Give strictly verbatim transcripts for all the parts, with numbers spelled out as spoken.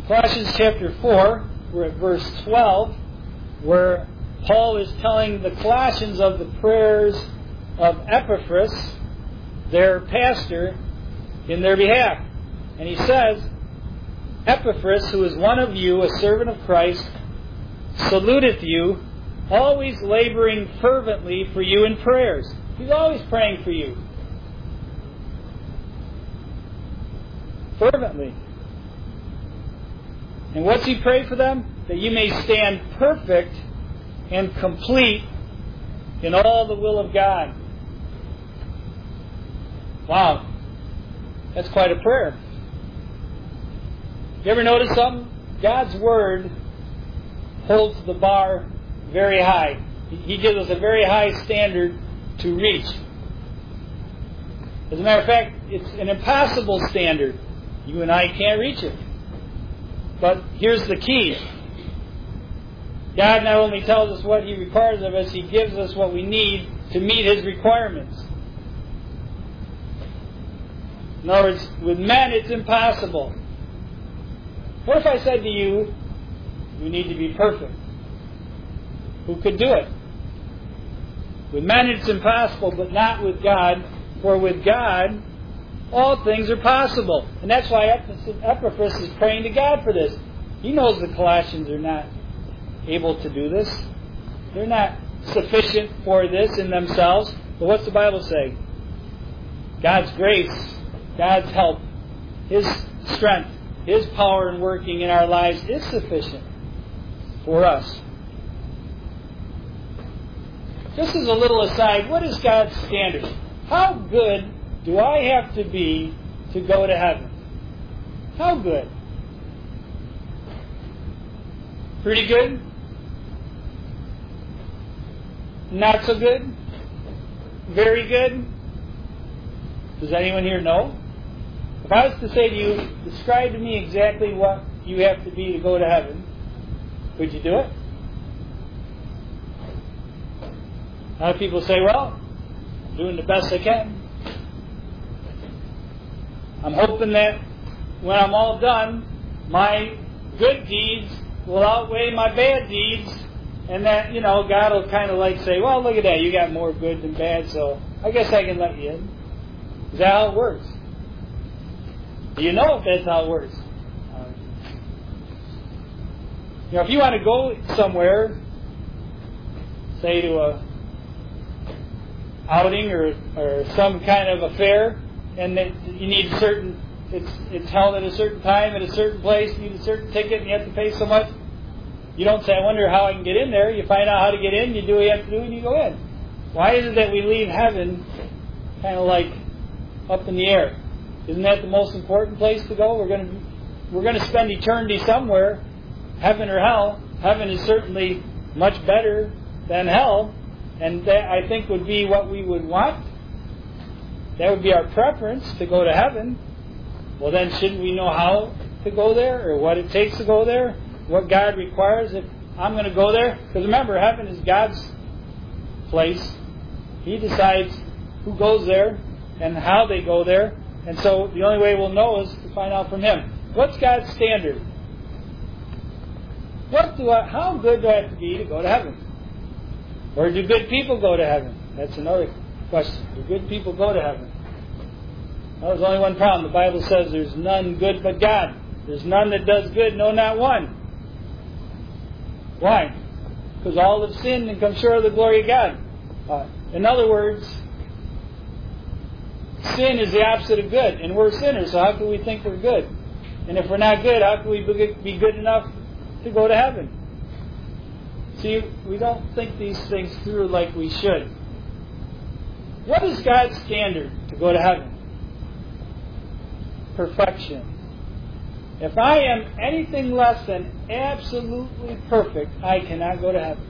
Colossians chapter four, we're at verse twelve, where Paul is telling the Colossians of the prayers of Epaphras, their pastor, in their behalf. And he says, Epaphras, who is one of you, a servant of Christ, saluteth you, always laboring fervently for you in prayers. He's always praying for you. Fervently. And what's he pray for them? That you may stand perfect and complete in all the will of God. Wow. That's quite a prayer. You ever notice something? God's Word holds the bar very high. He gives us a very high standard to reach. As a matter of fact, it's an impossible standard. You and I can't reach it. But here's the key. God not only tells us what He requires of us, He gives us what we need to meet His requirements. In other words, with men it's impossible. What if I said to you, you need to be perfect? Who could do it? With men it's impossible, but not with God. For with God, all things are possible. And that's why Epaphras is praying to God for this. He knows the Colossians are not able to do this. They're not sufficient for this in themselves. But what's the Bible say? God's grace, God's help, His strength, His power in working in our lives is sufficient for us. Just as a little aside, what is God's standard? How good do I have to be to go to heaven? How good? Pretty good? Not so good? Very good? Does anyone here know? If I was to say to you, describe to me exactly what you have to be to go to heaven, would you do it? A lot of people say, well, I'm doing the best I can. I'm hoping that when I'm all done, my good deeds will outweigh my bad deeds, and that, you know, God will kind of like say, well, look at that, you got more good than bad, so I guess I can let you in. Is that how it works? Do you know if that's how it works? Uh, you know, if you want to go somewhere, say to a outing or, or some kind of affair, and that you need a certain, it's it's held at a certain time at a certain place, you need a certain ticket, and you have to pay so much. You don't say, I wonder how I can get in there. You find out how to get in, you do what you have to do, and you go in. Why is it that we leave heaven kind of like up in the air? Isn't that the most important place to go? We're going to we're going to spend eternity somewhere, heaven or hell. Heaven is certainly much better than hell, and that I think would be what we would want. That would be our preference, to go to heaven. Well, then shouldn't we know how to go there, or what it takes to go there? What God requires if I'm going to go there? Because remember, heaven is God's place. He decides who goes there and how they go there. And so the only way we'll know is to find out from Him. What's God's standard? What do I, how good do I have to be to go to heaven? Or do good people go to heaven? That's another question. Do good people go to heaven? Well, there's only one problem. The Bible says there's none good but God. There's none that does good, no, not one. Why? Because all have sinned and come short of the glory of God. Uh, in other words, sin is the opposite of good, and we're sinners, so how can we think we're good? And if we're not good, how can we be good enough to go to heaven? See, we don't think these things through like we should. What is God's standard to go to heaven? Perfection. If I am anything less than absolutely perfect, I cannot go to heaven.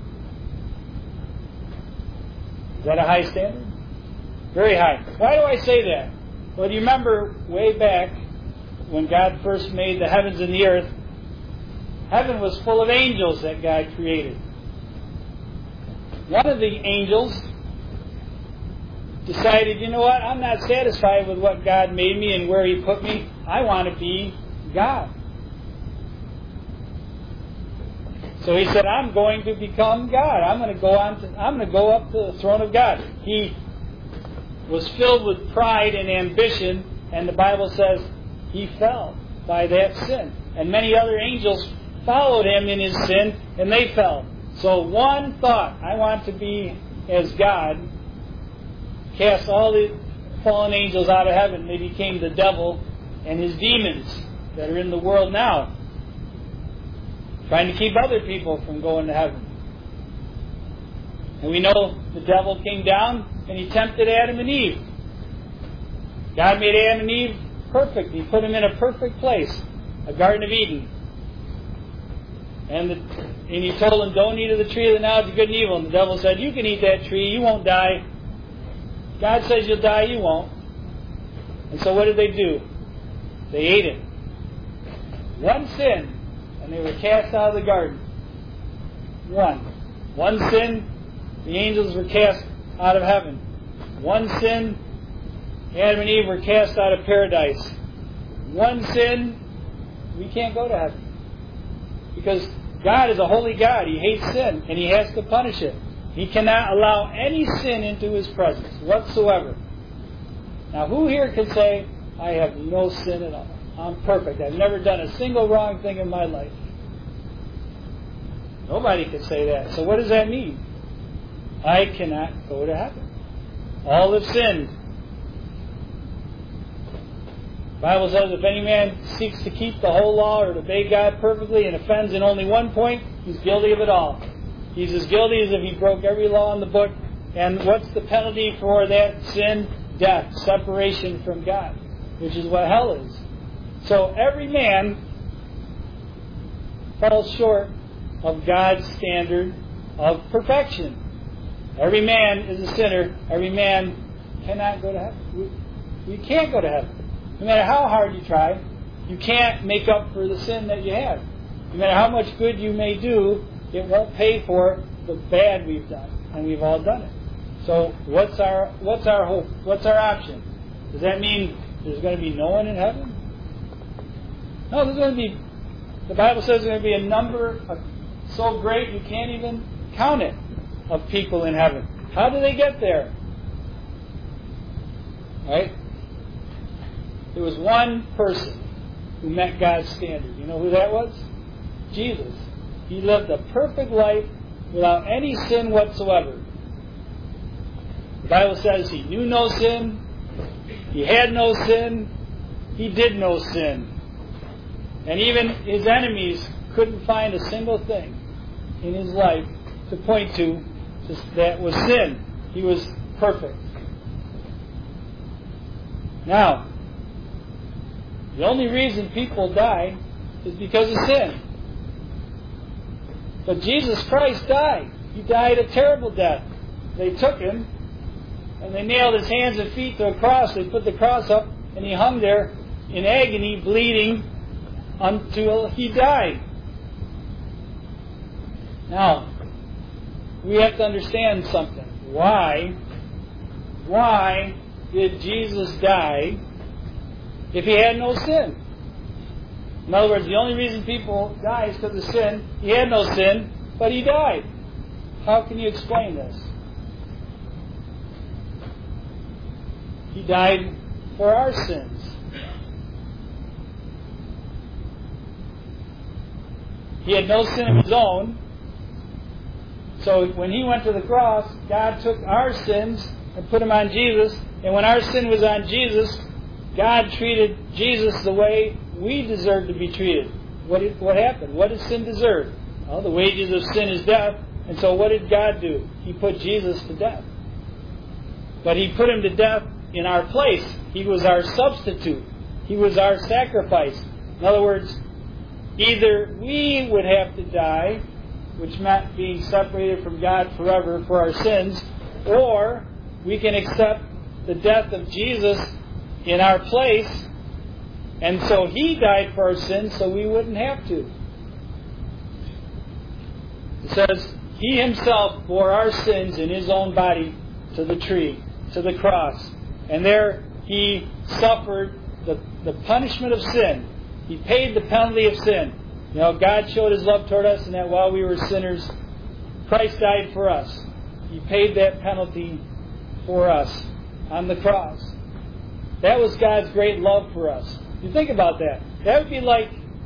Is that a high standard? Very high. Why do I say that? Well, do you remember way back when God first made the heavens and the earth? Heaven was full of angels that God created. One of the angels decided, you know what, I'm not satisfied with what God made me and where He put me. I want to be God. So he said, I'm going to become God. I'm going to go on to, I'm going to go up to the throne of God. He was filled with pride and ambition, and the Bible says he fell by that sin. And many other angels followed him in his sin, and they fell. So one thought, I want to be as God, cast all the fallen angels out of heaven. They became the devil and his demons that are in the world now, trying to keep other people from going to heaven. And we know the devil came down and he tempted Adam and Eve. God made Adam and Eve perfect. He put them in a perfect place, a Garden of Eden. And, the, and he told them, don't eat of the tree of the knowledge of good and evil. And the devil said, you can eat that tree, you won't die. God says you'll die, you won't. And so what did they do? They ate it. One sin, and they were cast out of the garden. One. One sin, the angels were cast out of heaven. One sin, Adam and Eve were cast out of paradise. One sin, we can't go to heaven. Because God is a holy God. He hates sin, and He has to punish it. He cannot allow any sin into His presence whatsoever. Now, who here can say, I have no sin at all? I'm perfect. I've never done a single wrong thing in my life. Nobody can say that. So what does that mean? I cannot go to heaven. All have sinned. The Bible says if any man seeks to keep the whole law or to obey God perfectly and offends in only one point, he's guilty of it all. He's as guilty as if he broke every law in the book. And what's the penalty for that sin? Death, separation from God, which is what hell is. So every man falls short of God's standard of perfection. Every man is a sinner. Every man cannot go to heaven. We, we can't go to heaven. No matter how hard you try, you can't make up for the sin that you have. No matter how much good you may do, it won't pay for the bad we've done. And we've all done it. So what's our what's our hope? What's our option? Does that mean there's going to be no one in heaven? No, there's going to be, the Bible says there's going to be a number of, so great you can't even count it, of people in heaven. How do they get there? Right? There was one person who met God's standard. You know who that was? Jesus. He lived a perfect life without any sin whatsoever. The Bible says he knew no sin, he had no sin, he did no sin. And even his enemies couldn't find a single thing in his life to point to that was sin. He was perfect. Now, the only reason people die is because of sin. But Jesus Christ died. He died a terrible death. They took him and they nailed his hands and feet to a cross. They put the cross up and he hung there in agony, bleeding until he died. Now, we have to understand something. Why? Why did Jesus die if he had no sin? In other words, the only reason people die is because of sin. He had no sin, but he died. How can you explain this? He died for our sins. He had no sin of his own. So when he went to the cross, God took our sins and put them on Jesus. And when our sin was on Jesus, God treated Jesus the way we deserve to be treated. What did, what happened? What did sin deserve? Well, the wages of sin is death. And so what did God do? He put Jesus to death. But he put him to death in our place. He was our substitute. He was our sacrifice. In other words, either we would have to die, which meant being separated from God forever for our sins, or we can accept the death of Jesus in our place, and so he died for our sins so we wouldn't have to. It says, he himself bore our sins in his own body to the tree, to the cross. And there he suffered the, the punishment of sin. He paid the penalty of sin. You know, God showed His love toward us in that while we were sinners, Christ died for us. He paid that penalty for us on the cross. That was God's great love for us. You think about that. That would be like,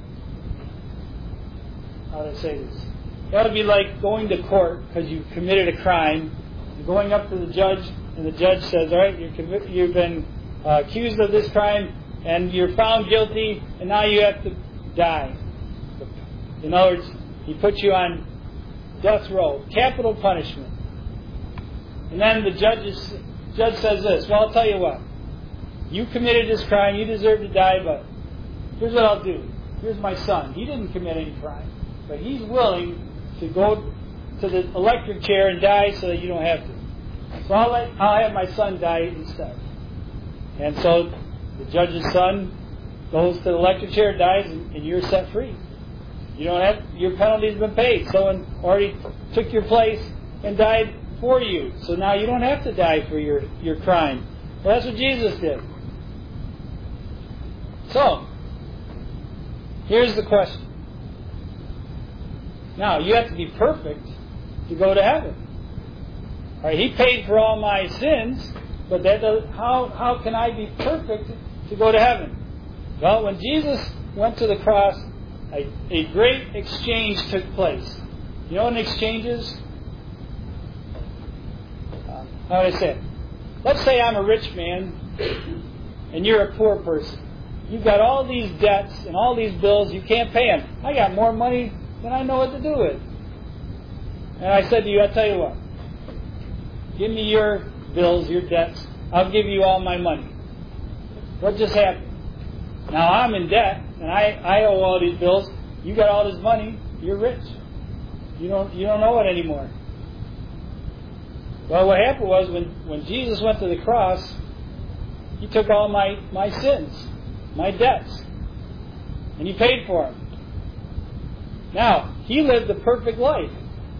how do I say this? That would be like going to court because you committed a crime. You're going up to the judge, and the judge says, all right, you're conv- you've been uh, accused of this crime, and you're found guilty, and now you have to die. In other words, He puts you on death row, capital punishment. And then the judge, is, judge says this, well, I'll tell you what. You committed this crime, you deserve to die, but here's what I'll do. Here's my son. He didn't commit any crime, but he's willing to go to the electric chair and die so that you don't have to. So I'll, let, I'll have my son die instead. And so the judge's son goes to the electric chair, dies, and, and you're set free. You don't have, your penalty's been paid. Someone already took your place and died for you. So now you don't have to die for your, your crime. Well, that's what Jesus did. So, here's the question. Now, you have to be perfect to go to heaven. All right, He paid for all my sins, but that does, how, how can I be perfect to go to heaven? Well, when Jesus went to the cross, a, a great exchange took place. You know what an exchange is? Uh, how do I say it? Let's say I'm a rich man and you're a poor person. You've got all these debts and all these bills. You can't pay them. I got more money than I know what to do with. And I said to you, I'll tell you what. Give me your bills, your debts. I'll give you all my money. What just happened? Now I'm in debt and I, I owe all these bills. You got all this money. You're rich. You don't you don't owe it anymore. Well, what happened was when, when Jesus went to the cross, He took all my, my sins, my debts, and He paid for them. Now, He lived a perfect life.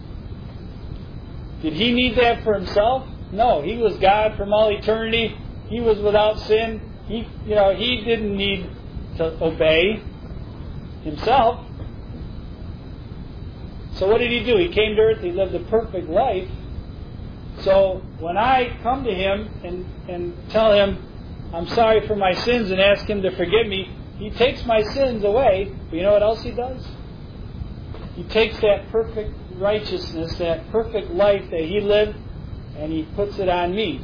Did He need that for Himself? No, He was God from all eternity. He was without sin. He, you know, He didn't need to obey Himself. So what did He do? He came to earth. He lived a perfect life. So when I come to Him and, and tell Him I'm sorry for my sins and ask Him to forgive me, He takes my sins away. But you know what else He does? He takes that perfect righteousness, that perfect life that He lived, and He puts it on me.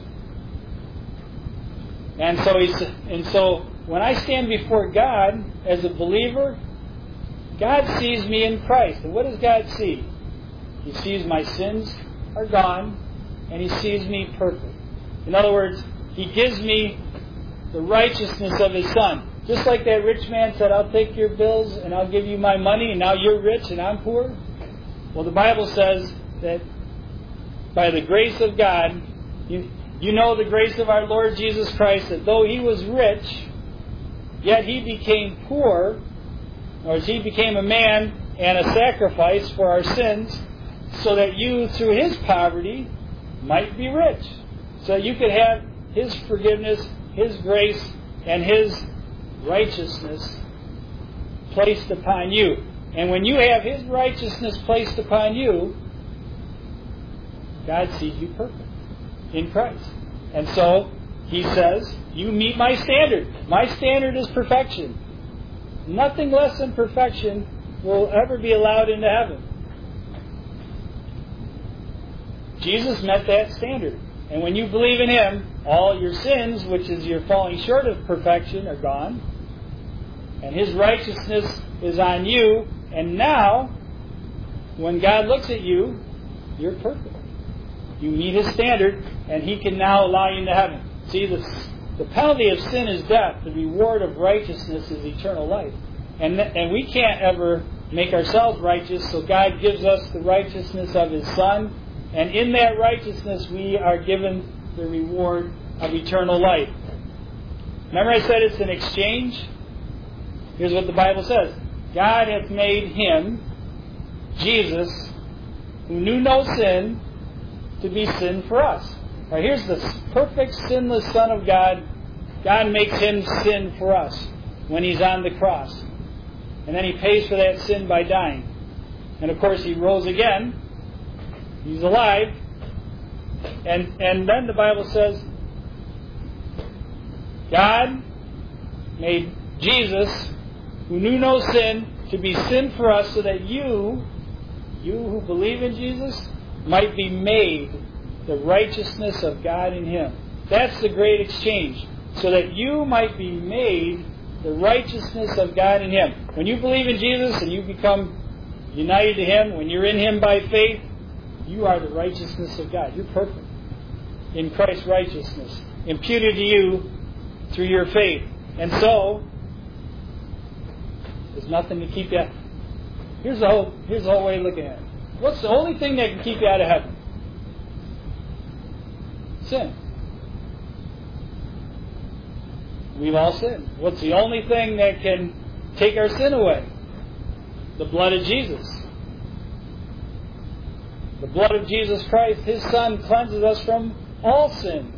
And so He's, and so when I stand before God as a believer, God sees me in Christ. And what does God see? He sees my sins are gone, and He sees me perfect. In other words, He gives me the righteousness of His Son. Just like that rich man said, I'll take your bills and I'll give you my money, and now you're rich and I'm poor. Well, the Bible says that by the grace of God, you, you know the grace of our Lord Jesus Christ, that though He was rich, yet He became poor, or He became a man and a sacrifice for our sins, so that you, through His poverty, might be rich. So you could have His forgiveness, His grace, and His righteousness placed upon you. And when you have His righteousness placed upon you, God sees you perfect in Christ. And so He says, you meet my standard. My standard is perfection. Nothing less than perfection will ever be allowed into heaven. Jesus met that standard. And when you believe in Him, all your sins, which is your falling short of perfection, are gone. And His righteousness is on you. And now, when God looks at you, you're perfect. You meet His standard, and He can now allow you into heaven. See, the, the penalty of sin is death. The reward of righteousness is eternal life. And, and we can't ever make ourselves righteous, so God gives us the righteousness of His Son. And in that righteousness, we are given the reward of eternal life. Remember I said it's an exchange? Here's what the Bible says. God hath made Him, Jesus, who knew no sin, to be sin for us. Now here's the perfect sinless Son of God. God makes Him sin for us when He's on the cross. and then He pays for that sin by dying. And of course He rose again. He's alive. And, and then the Bible says, God made Jesus, who knew no sin, to be sin for us so that you, you who believe in Jesus, might be made the righteousness of God in Him. That's the great exchange. So that you might be made the righteousness of God in Him. When you believe in Jesus and you become united to Him, when you're in Him by faith, you are the righteousness of God. You're perfect in Christ's righteousness, imputed to you through your faith. And so, there's nothing to keep you. Here's the whole, here's the whole way of looking at it. What's the only thing that can keep you out of heaven? Sin. We've all sinned. What's the only thing that can take our sin away? The blood of Jesus. The blood of Jesus Christ, His Son, cleanses us from all sin.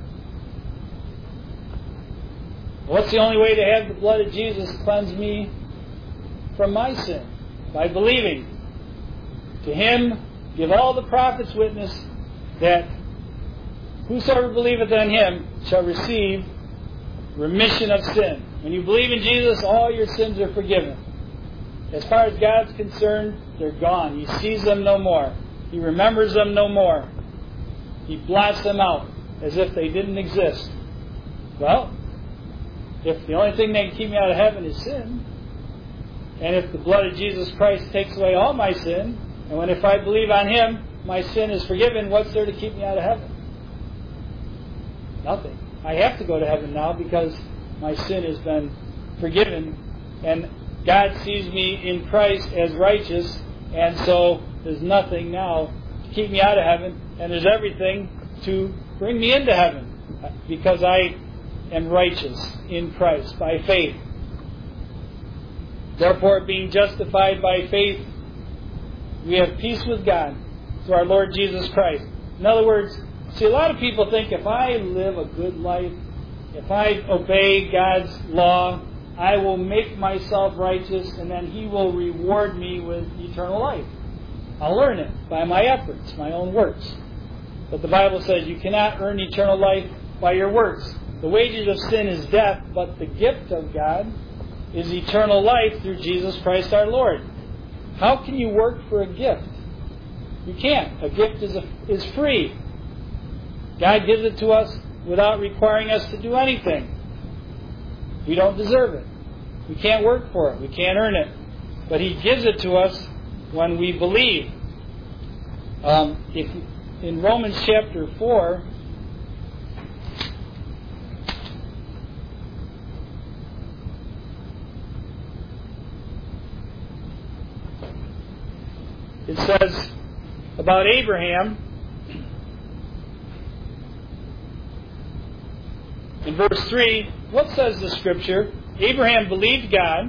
What's the only way to have the blood of Jesus cleanse me from my sin? By believing. To Him give all the prophets witness that whosoever believeth on Him shall receive remission of sin. When you believe in Jesus, all your sins are forgiven. As far as God's concerned, they're gone. He sees them no more. He remembers them no more. He blots them out as if they didn't exist. Well, if the only thing that can keep me out of heaven is sin, and if the blood of Jesus Christ takes away all my sin, and when if I believe on Him, my sin is forgiven, what's there to keep me out of heaven? Nothing. I have to go to heaven now because my sin has been forgiven, and God sees me in Christ as righteous, and so there's nothing now to keep me out of heaven, and there's everything to bring me into heaven because I am righteous in Christ by faith. Therefore, being justified by faith, we have peace with God through our Lord Jesus Christ. In other words, see, a lot of people think if I live a good life, if I obey God's law, I will make myself righteous and then He will reward me with eternal life. I'll earn it by my efforts, my own works. But the Bible says you cannot earn eternal life by your works. The wages of sin is death, but the gift of God is eternal life through Jesus Christ our Lord. How can you work for a gift? You can't. A gift is, a, is free. God gives it to us without requiring us to do anything. We don't deserve it. We can't work for it. We can't earn it. But He gives it to us when we believe. Um, if, in Romans chapter four, it says about Abraham, in verse three, what says the Scripture? Abraham believed God.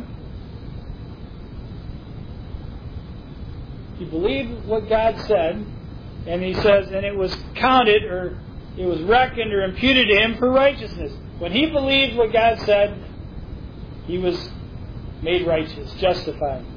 He believed what God said, and he says, and it was counted, or it was reckoned or imputed to him for righteousness. When he believed what God said, he was made righteous, justified.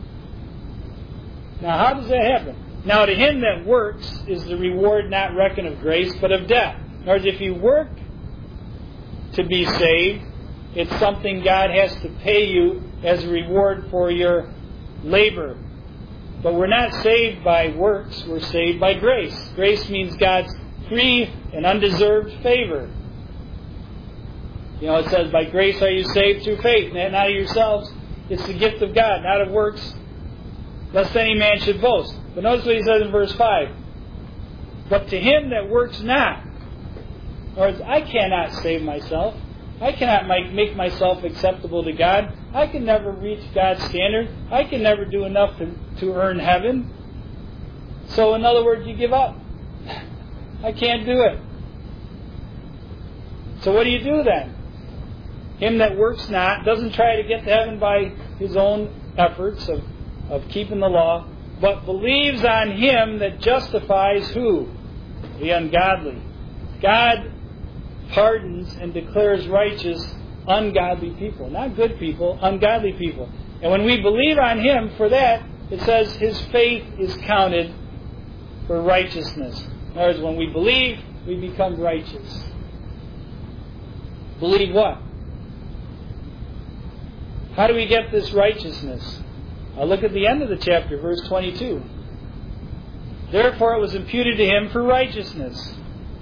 Now, how does that happen? Now, to him that works is the reward not reckoned of grace, but of debt. In other words, if you work to be saved, it's something God has to pay you as a reward for your labor. But we're not saved by works, we're saved by grace. Grace means God's free and undeserved favor. You know, it says, by grace are you saved through faith, and not of yourselves. It's the gift of God, not of works, lest any man should boast. But notice what he says in verse five. But to him that works not. In other words, I cannot save myself. I cannot make myself acceptable to God. I can never reach God's standard. I can never do enough to, to earn heaven. So in other words, you give up. I can't do it. So what do you do then? Him that works not, doesn't try to get to heaven by his own efforts of, of keeping the law, but believes on Him that justifies who? The ungodly. God pardons and declares righteous ungodly people. Not good people, ungodly people. And when we believe on Him for that, it says His faith is counted for righteousness. In other words, when we believe, we become righteous. Believe what? How do we get this righteousness? I'll look at the end of the chapter, verse twenty-two. Therefore it was imputed to him for righteousness.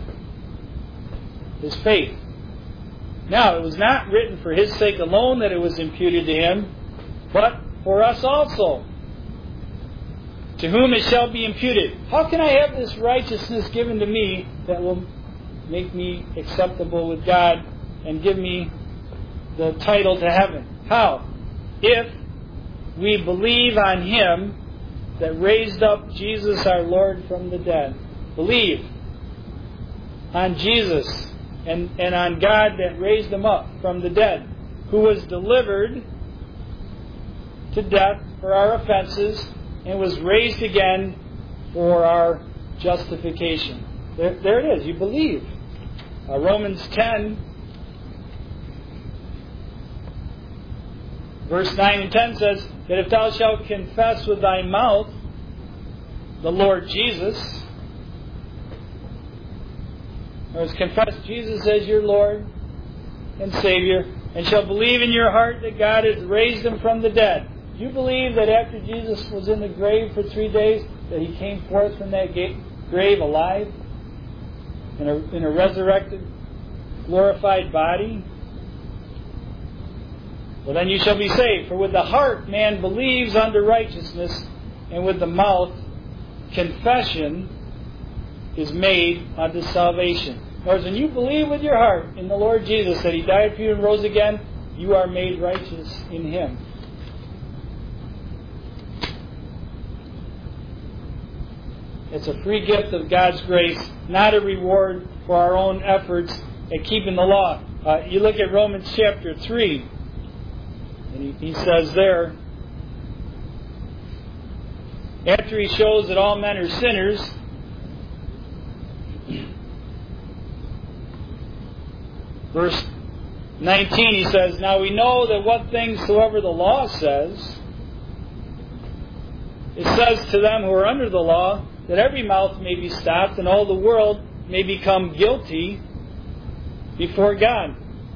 His faith. Now, it was not written for his sake alone that it was imputed to him, but for us also, to whom it shall be imputed. How can I have this righteousness given to me that will make me acceptable with God and give me the title to heaven? How? If we believe on Him that raised up Jesus our Lord from the dead. Believe on Jesus and, and on God that raised Him up from the dead, who was delivered to death for our offenses and was raised again for our justification. There, there it is. You believe. Uh, Romans ten, verse nine and ten says that if thou shalt confess with thy mouth the Lord Jesus, or confess Jesus as your Lord and Savior, and shall believe in your heart that God has raised Him from the dead. Do you believe that after Jesus was in the grave for three days, that He came forth from that grave alive in a, in a resurrected, glorified body? Well, then you shall be saved. For with the heart man believes unto righteousness, and with the mouth confession is made unto salvation. In other words, when you believe with your heart in the Lord Jesus that He died for you and rose again, you are made righteous in Him. It's a free gift of God's grace, not a reward for our own efforts at keeping the law. Uh, you look at Romans chapter three, and he, he says there, after he shows that all men are sinners, verse nineteen, he says, now we know that what things soever the law says, it says to them who are under the law, that every mouth may be stopped and all the world may become guilty before God.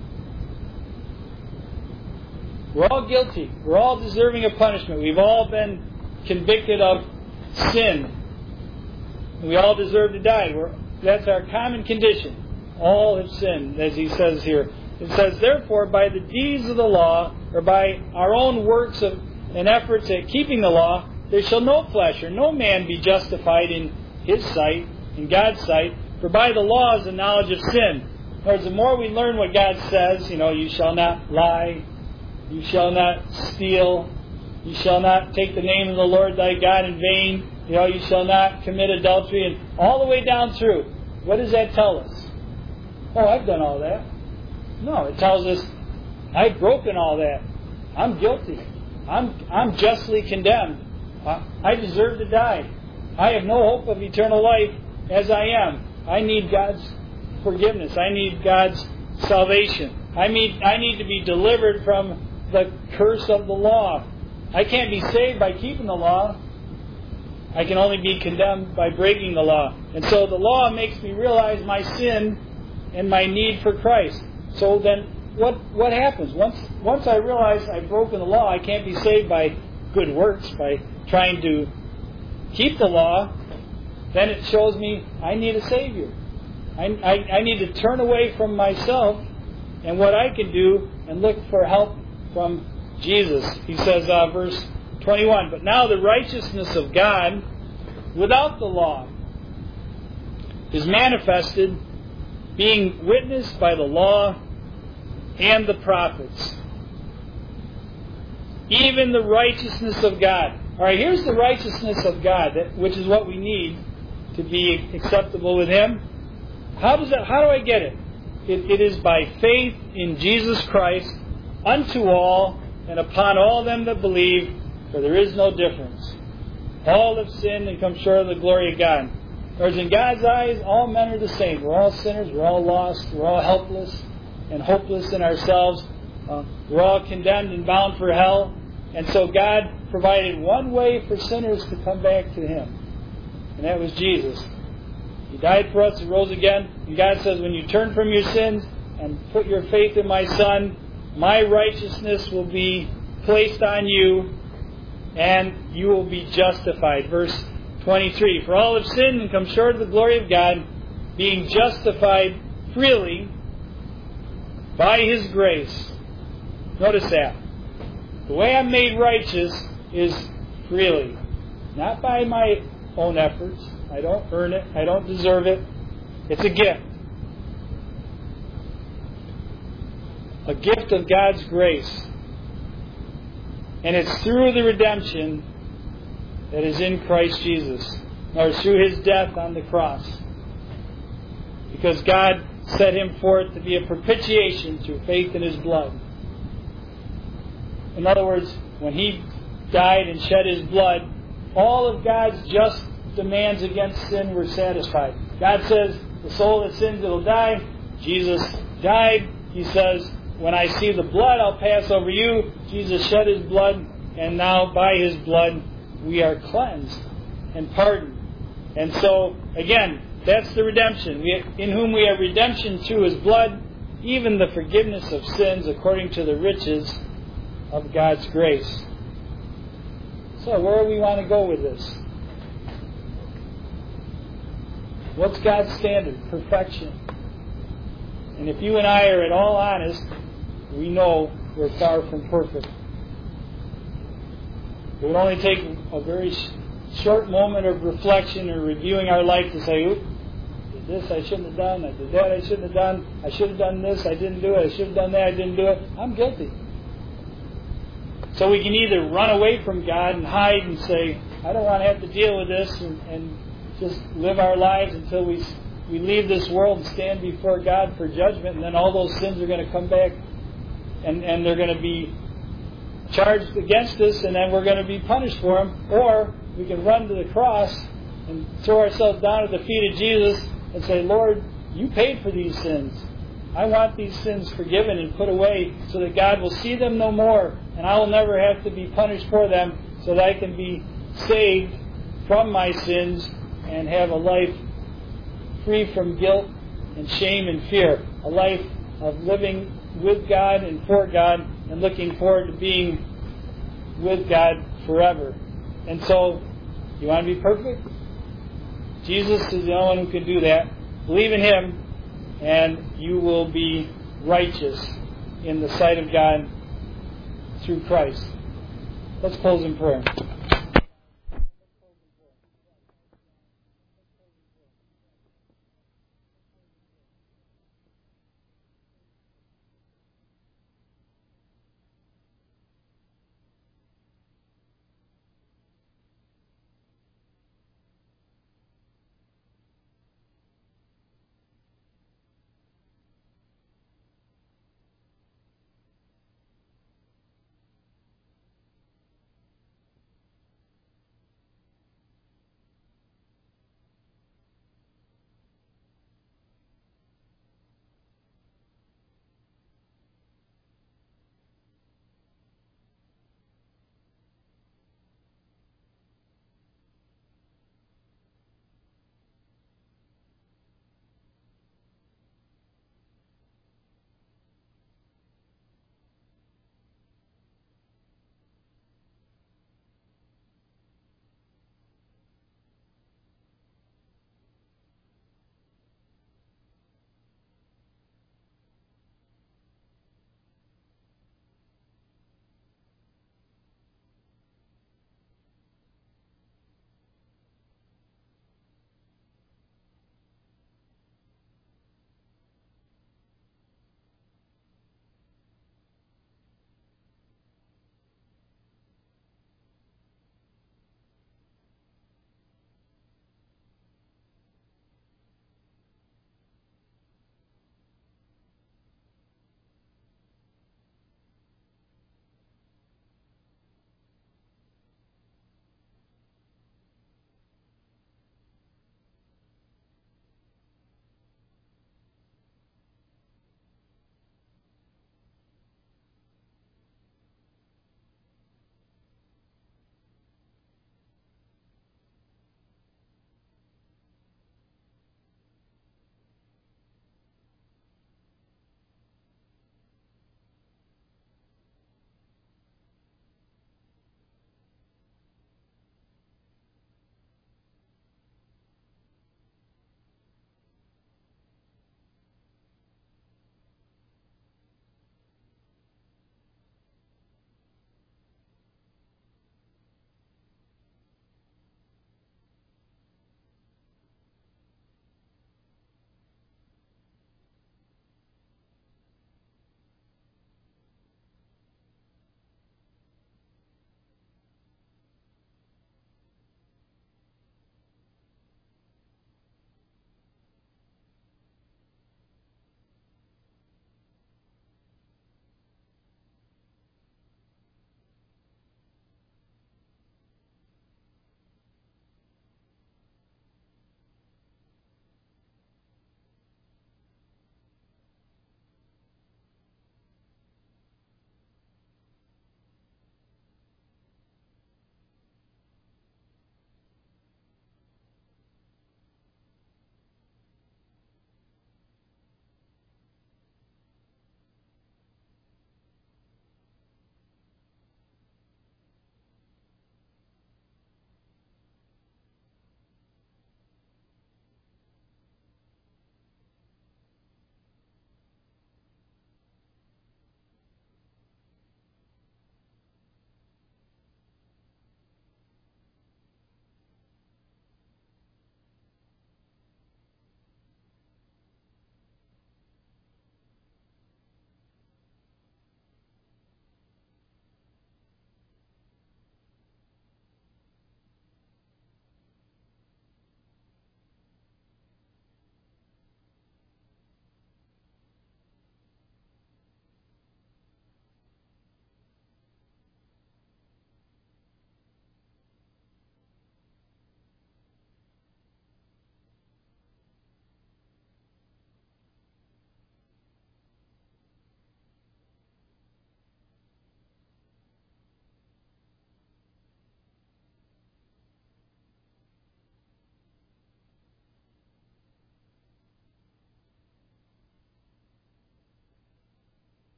We're all guilty. We're all deserving of punishment. We've all been convicted of sin. We all deserve to die. We're, that's our common condition. All have sinned, as he says here. It says, therefore, by the deeds of the law, or by our own works of, and efforts at keeping the law, there shall no flesh or no man be justified in his sight, in God's sight, for by the law is the knowledge of sin. In other words, the more we learn what God says, you know, you shall not lie, you shall not steal, you shall not take the name of the Lord thy God in vain, you know, you shall not commit adultery, and all the way down through. What does that tell us? Oh, I've done all that. No, it tells us, I've broken all that. I'm guilty. I'm I'm justly condemned. I deserve to die. I have no hope of eternal life as I am. I need God's forgiveness. I need God's salvation. I need, I need to be delivered from the curse of the law. I can't be saved by keeping the law. I can only be condemned by breaking the law. And so the law makes me realize my sin and my need for Christ. So then what what happens? Once once I realize I've broken the law, I can't be saved by good works, by trying to keep the law, then it shows me I need a Savior. I, I, I need to turn away from myself and what I can do and look for help from Jesus. He says, uh, verse twenty-one, but now the righteousness of God without the law is manifested, being witnessed by the law and the prophets, even the righteousness of God. All right, here's the righteousness of God, which is what we need to be acceptable with Him. How does that? How do I get it? It, it is by faith in Jesus Christ unto all and upon all them that believe, for there is no difference. All have sinned and come short of the glory of God. Whereas in God's eyes, all men are the same. We're all sinners. We're all lost. We're all helpless and hopeless in ourselves. Uh, we're all condemned and bound for hell. And so God provided one way for sinners to come back to Him. And that was Jesus. He died for us and rose again. And God says, when you turn from your sins and put your faith in my Son, my righteousness will be placed on you and you will be justified. Verse twenty-three, for all have sinned and come short of the glory of God, being justified freely by His grace. Notice that. The way I'm made righteous is freely. Not by my own efforts. I don't earn it. I don't deserve it. It's a gift. A gift of God's grace. And it's through the redemption that is in Christ Jesus. Or through His death on the cross. Because God set Him forth to be a propitiation through faith in His blood. In other words, when He died and shed His blood, all of God's just demands against sin were satisfied. God says, the soul that sins, it'll die. Jesus died. He says, when I see the blood, I'll pass over you. Jesus shed His blood, and now by His blood, we are cleansed and pardoned. And so, again, that's the redemption. We, in whom we have redemption through His blood, even the forgiveness of sins according to the riches of God's grace. So, where do we want to go with this? What's God's standard? Perfection. And if you and I are at all honest, we know we're far from perfect. It would only take a very short moment of reflection or reviewing our life to say, oop, did this I shouldn't have done, I did that I shouldn't have done, I should have done this, I didn't do it, I should have done that, I didn't do it. I'm guilty. So we can either run away from God and hide and say, I don't want to have to deal with this, and, and just live our lives until we we leave this world and stand before God for judgment, and then all those sins are going to come back and, and they're going to be charged against us, and then we're going to be punished for them. Or we can run to the cross and throw ourselves down at the feet of Jesus and say, Lord, you paid for these sins. I want these sins forgiven and put away so that God will see them no more, and I will never have to be punished for them, so that I can be saved from my sins and have a life free from guilt and shame and fear. A life of living with God and for God and looking forward to being with God forever. And so, you want to be perfect? Jesus is the only one who can do that. Believe in Him, and you will be righteous in the sight of God through Christ. Let's close in prayer.